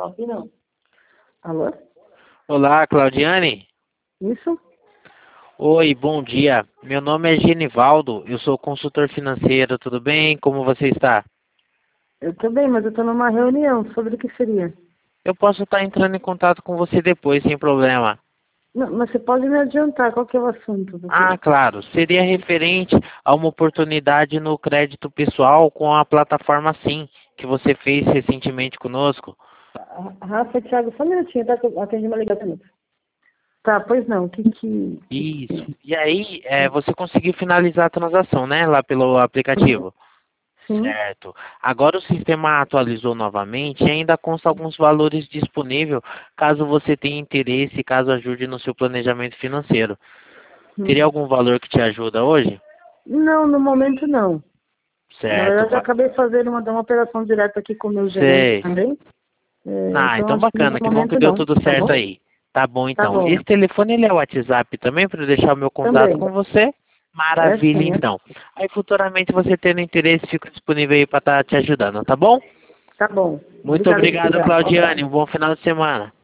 aqui não. Alô? Olá, Claudiane. Isso? Oi, bom dia. Meu nome é Genivaldo, eu sou consultor financeiro, tudo bem? Como você está? Eu tô bem, mas eu tô numa reunião. Sobre o que seria? Eu posso estar entrando em contato com você depois, sem problema. Não, mas você pode me adiantar qual que é o assunto? Ah, claro. Seria referente a uma oportunidade no crédito pessoal com a plataforma Sim, que você fez recentemente conosco. Rafa, Thiago, só um minutinho, tá? Que eu atendi uma ligação. Tá, pois não. Isso. E aí, você conseguiu finalizar a transação, né? Lá pelo aplicativo. Sim. Certo. Agora o sistema atualizou novamente e ainda consta alguns valores disponíveis caso você tenha interesse, caso ajude no seu planejamento financeiro. Teria algum valor que te ajuda hoje? Não, no momento não. Na Certo. verdade, eu acabei fazendo uma operação direta aqui com o meu gerente Sei. também. Ah, Então, então acho que bacana. nesse Que bom que momento deu não. tudo Tá certo bom? aí. Tá bom, Tá então. bom. Esse telefone ele é o WhatsApp também para deixar o meu contato Também. com você? É Maravilha, sim, é. então. Aí futuramente você tendo interesse, fico disponível aí para estar te ajudando, tá bom? Tá bom. Muito Obrigada por obrigado, ligar. Um abraço. Claudiane. Um bom final de semana.